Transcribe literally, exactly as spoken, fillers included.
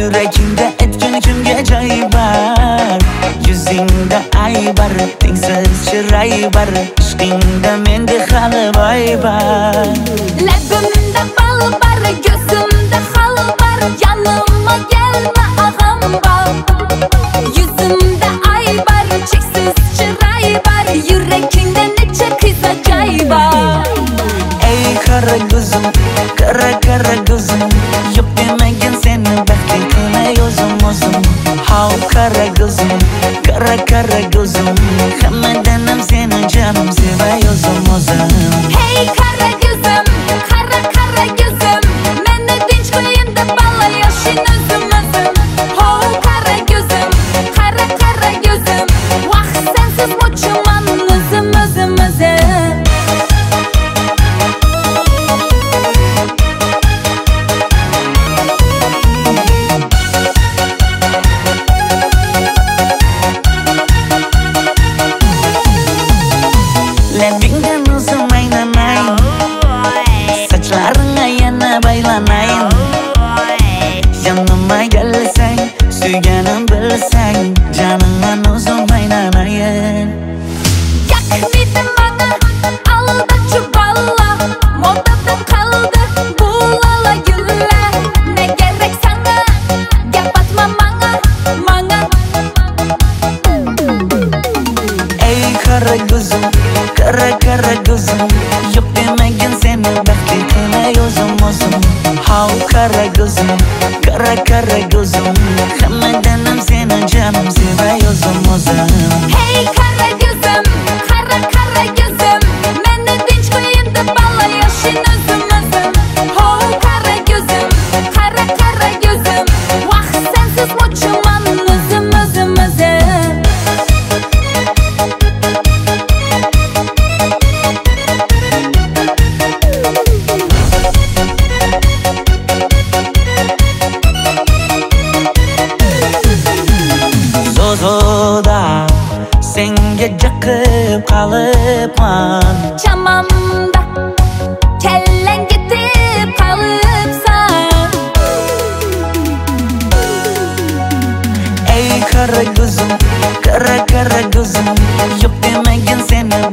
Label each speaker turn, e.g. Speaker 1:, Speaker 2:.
Speaker 1: Yüreğimde etkin kimge joy var. Yüzingde ay var, tengsiz chiroy var. Ishqingda mende hali voy var.
Speaker 2: Labimda bal var, gözümde hal var. Yanıma gelme ağam var. Yüzümde ay var, cheksiz chiroy var. Yüreğimde necha kıysa joy var.
Speaker 1: Ey kara gözüm, kara kara gözüm, yok demegin seni baxtli qilay o'zim o'zim. Hav kara gözüm, kara kara gözüm, hammadanam seni canım sevay o'zim o'zim.
Speaker 2: Hey kara gözüm, kara kara gözüm, meni tinch qo'yinda balla yoshin o'zim o'zim. Hav kara gözüm, kara kara gözüm, vaqt sensiz mo'chiman o'zim o'zim o'zim.
Speaker 1: Labingdan o'zim aylanay, sochlaringga yana baylanay. Yanıma gelsang, suyganim bilsang, janimdan o'zim aylanayin.
Speaker 2: Yakmidi bana aldachi balla, modada qoldi bu lala gullar. Ne gerek sana, gap atma manga, manga.
Speaker 1: Ey kara gözüm, kara kara gözüm, yok demegin seni baxtli qilay o'zim o'zim. Hav kara gözüm, kara kara gözüm, hammadanam seni canım sevay o'zim o'zim.
Speaker 2: Hey kara gözüm, kara kara gözüm, meni tinch qo'yinda balla yoshin o'zim o'zim. Hov kara gözüm, kara kara gözüm, vaqt sensiz mo'chiman o'zim o'zim o'zim.
Speaker 1: Zozoda senga jaqib qolibman.
Speaker 2: Chamamda kellang ketib qolibsan.
Speaker 1: Ey kara gözüm, kara kara gözüm, yok demegin seni